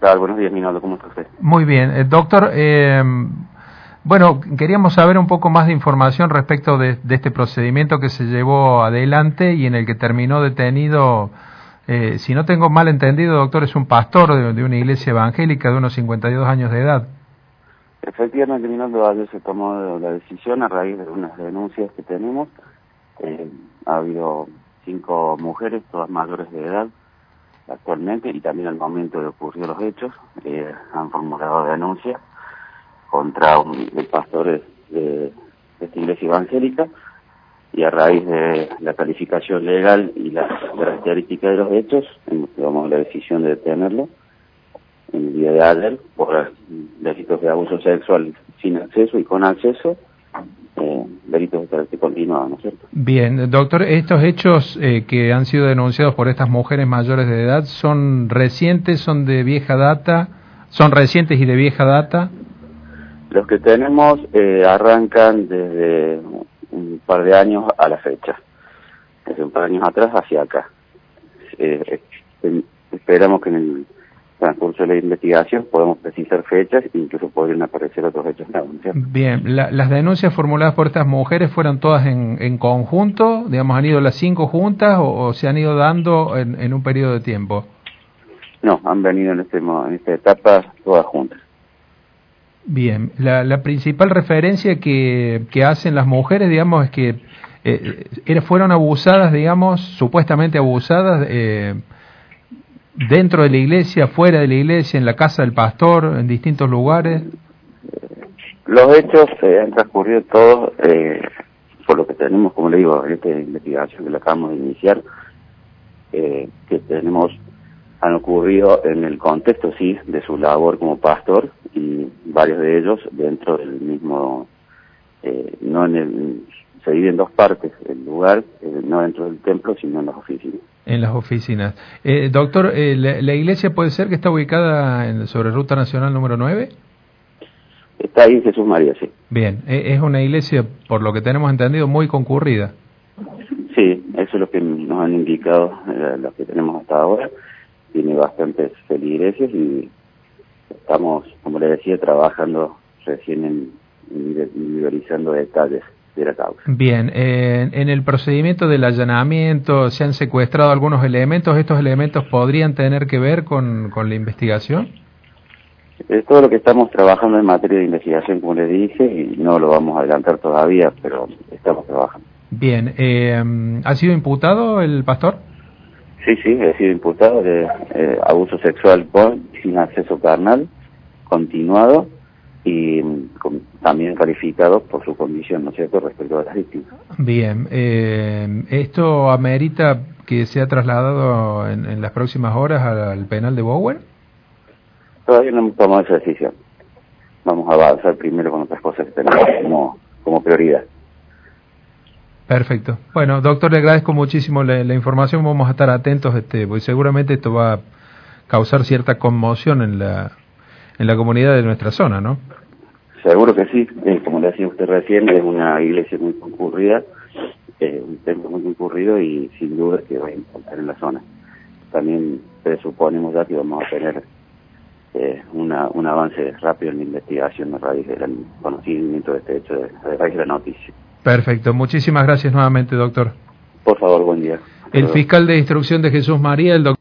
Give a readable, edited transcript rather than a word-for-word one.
tal? Buenos días, Minaldo, ¿cómo está usted? Muy bien. Doctor, bueno, queríamos saber un poco más de información respecto de este procedimiento que se llevó adelante y en el que terminó detenido, si no tengo mal entendido, doctor, es un pastor de una iglesia evangélica de unos 52 años de edad. Efectivamente, Minaldo, ayer se tomó la decisión a raíz de unas denuncias que tenemos. Ha habido 5 mujeres, todas mayores de edad, actualmente, y también al momento de ocurrir los hechos, han formulado denuncias contra el pastor de esta iglesia evangélica, y a raíz de la calificación legal y las características de los hechos, hemos tomado la decisión de detenerlo en el día de ayer por delitos de abuso sexual sin acceso y con acceso, delitos de carácter continuado, ¿no es cierto? Bien, doctor, estos hechos que han sido denunciados por estas mujeres mayores de edad, ¿son recientes, son de vieja data? ¿Son recientes y de vieja data? Los que tenemos arrancan desde un par de años a la fecha, desde un par de años atrás hacia acá. Esperamos que en el transcurso de la investigación podamos precisar fechas e incluso podrían aparecer otros hechos nuevos, ¿cierto? Bien, las denuncias formuladas por estas mujeres fueron todas en conjunto, digamos, ¿han ido las 5 juntas o se han ido dando en un periodo de tiempo? No, han venido en esta etapa todas juntas. Bien, la principal referencia que hacen las mujeres, digamos, es que fueron abusadas, digamos, supuestamente abusadas, dentro de la iglesia, fuera de la iglesia, en la casa del pastor, en distintos lugares. Los hechos han transcurrido todos, por lo que tenemos, como le digo, en esta investigación que la acabamos de iniciar, que tenemos, han ocurrido en el contexto, sí, de su labor como pastor, y varios de ellos dentro del mismo, se divide en 2 partes, el lugar, no dentro del templo, sino en las oficinas. En las oficinas. Doctor, ¿la iglesia puede ser que está ubicada sobre Ruta Nacional número 9? Está ahí Jesús María, sí. Bien, es una iglesia, por lo que tenemos entendido, muy concurrida. Sí, eso es lo que nos han indicado los que tenemos hasta ahora. Tiene bastantes feligreses y estamos, como le decía, trabajando recién en individualizando detalles de la causa. Bien, en el procedimiento del allanamiento se han secuestrado algunos elementos. ¿Estos elementos podrían tener que ver con la investigación? Es todo lo que estamos trabajando en materia de investigación, como les dije, y no lo vamos a adelantar todavía, pero estamos trabajando. Bien, ¿ha sido imputado el pastor? Sí, he sido imputado de abuso sexual sin acceso carnal, continuado, y también calificado por su condición, ¿no es cierto?, respecto a las víctimas. Bien, ¿esto amerita que sea trasladado en las próximas horas al penal de Bowen? Todavía no hemos tomado esa decisión. Vamos a avanzar primero con otras cosas que tenemos como prioridad. Perfecto. Bueno, doctor, le agradezco muchísimo la información. Vamos a estar atentos, porque seguramente esto va a causar cierta conmoción en la comunidad de nuestra zona, ¿no? Seguro que sí. Como le decía usted recién, es una iglesia muy concurrida, un templo muy concurrido y sin duda que va a impactar en la zona. También presuponemos ya que vamos a tener un avance rápido en la investigación a raíz del conocimiento de este hecho, a raíz de la noticia. Perfecto. Muchísimas gracias nuevamente, doctor. Por favor, buen día. El fiscal de instrucción de Jesús María, el doctor